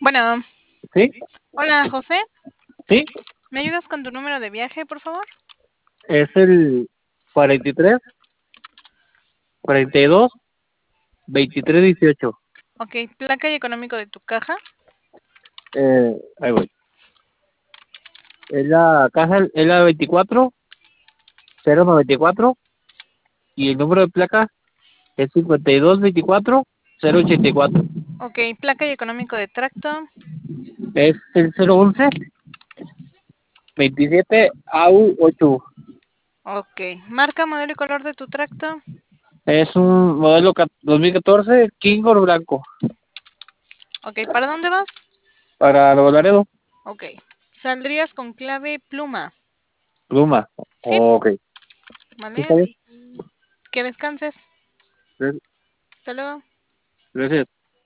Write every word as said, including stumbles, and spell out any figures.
Bueno, ¿Sí? hola José, ¿Sí? ¿me ayudas con tu número de viaje, por favor? Es el cuarenta y tres, cuarenta y dos, veintitrés, dieciocho. Ok, placa y económico de tu caja. Eh, ahí voy. Es la caja, es la veinticuatro cero noventa y cuatro y el número de placa es cincuenta y dos veinticuatro cero ochenta y cuatro. Ok, placa y económico de tracto. Es el cero once veintisiete A U ocho. Ok, marca, modelo y color de tu tracto. Es un modelo ca- dos mil catorce Kingor blanco Ok, ¿para dónde vas? para Nuevo Laredo. Ok, saldrías con clave pluma. Pluma. Sí, Ok. Sí, está vale, bien. que descanses. Gracias. Hasta luego. Gracias.